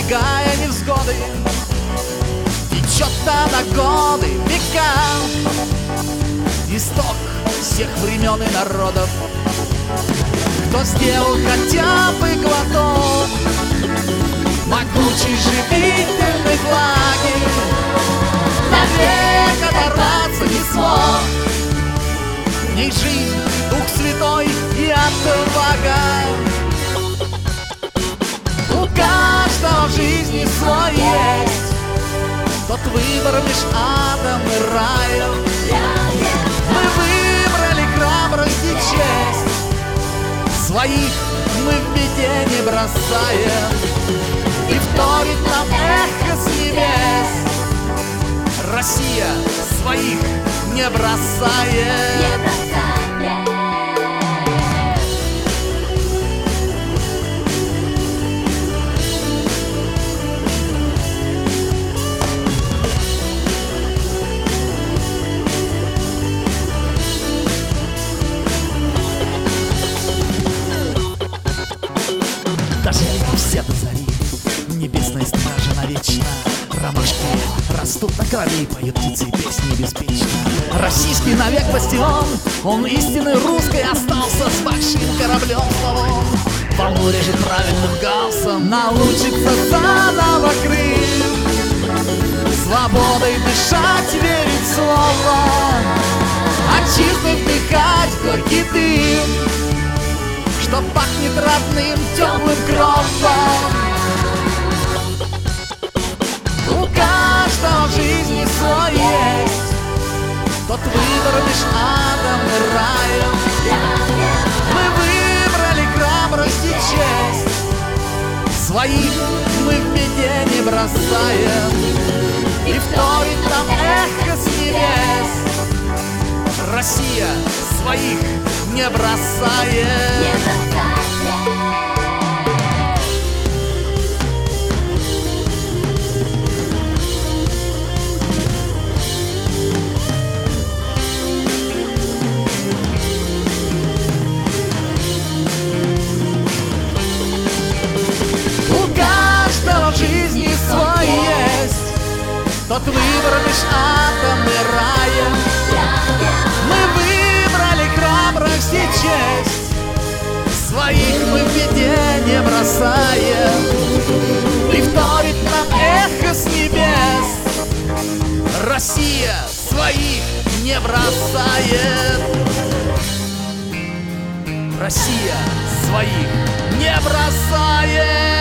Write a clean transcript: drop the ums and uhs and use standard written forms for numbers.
избегая невзгоды. Течет-то на годы, века, исток всех времен и народов. Кто сделал хотя бы глоток могучей живительной влаги, навек оторваться не смог. В ней жизнь, Дух Святой и отвага. У каждого в жизни свой есть тот выбор меж адом и раем. Мы выбрали храбрость и честь, своих мы в беде не бросаем. И вторит нам эхо с небес: Россия своих не бросает. Даже все до зари, небесная стража навечно. Ромашки растут на крови, поют птицы песни беспечно. Российский навек бастион, он истинной русской остался с большим кораблем словом. Волну режет правильным галсом, научится заново крыль, свободой дышать, верить в слово, отчизной вдыхать горький дым, что пахнет родным теплым кровом. У каждого в жизни свой есть тот выбор меж адом и раем. Мы выбрали храбрость и честь, своих мы в беде не бросаем. И вторит нам эхо с небес: Россия своих не бросает. Тот выбор меж адом и раем. Мы выбрали храбрость и честь, своих мы в беде не бросаем. И вторит нам эхо с небес: Россия своих не бросает. Россия своих не бросает.